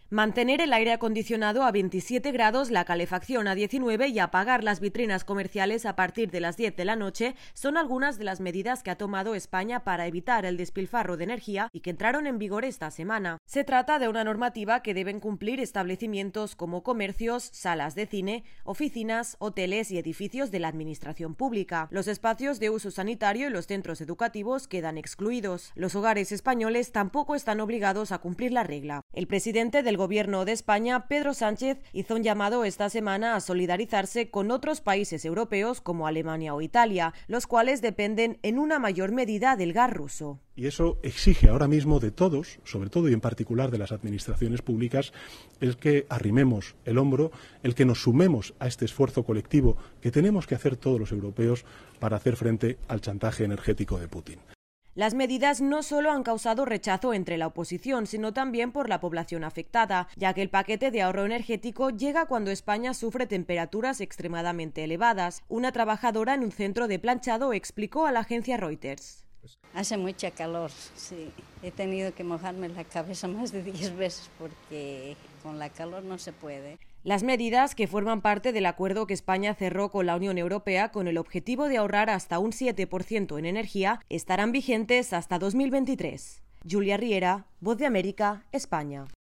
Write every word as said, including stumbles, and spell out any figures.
Mantener el aire acondicionado a veintisiete grados, la calefacción a diecinueve y apagar las vitrinas comerciales a partir de las diez de la noche son algunas de las medidas que ha tomado España para evitar el despilfarro de energía y que entraron en vigor esta semana. Se trata de una normativa que deben cumplir establecimientos como comercios, salas de cine, oficinas, hoteles y edificios de la administración pública. Los espacios de uso sanitario y los centros educativos quedan excluidos. Los hogares españoles tampoco están obligados a cumplir la regla. El presidente del Gobierno de España, Pedro Sánchez, hizo un llamado esta semana a solidarizarse con otros países europeos como Alemania o Italia, los cuales dependen en una mayor medida del gas ruso. Y eso exige ahora mismo de todos, sobre todo y en particular de las administraciones públicas, el que arrimemos el hombro, el que nos sumemos a este esfuerzo colectivo que tenemos que hacer todos los europeos para hacer frente al chantaje energético de Putin. Las medidas no solo han causado rechazo entre la oposición, sino también por la población afectada, ya que el paquete de ahorro energético llega cuando España sufre temperaturas extremadamente elevadas. Una trabajadora en un centro de planchado explicó a la agencia Reuters. Hace mucha calor, sí. He tenido que mojarme la cabeza más de diez veces porque con la calor no se puede. Las medidas, que forman parte del acuerdo que España cerró con la Unión Europea con el objetivo de ahorrar hasta un siete por ciento en energía, estarán vigentes hasta dos mil veintitrés. Julia Riera, Voz de América, España.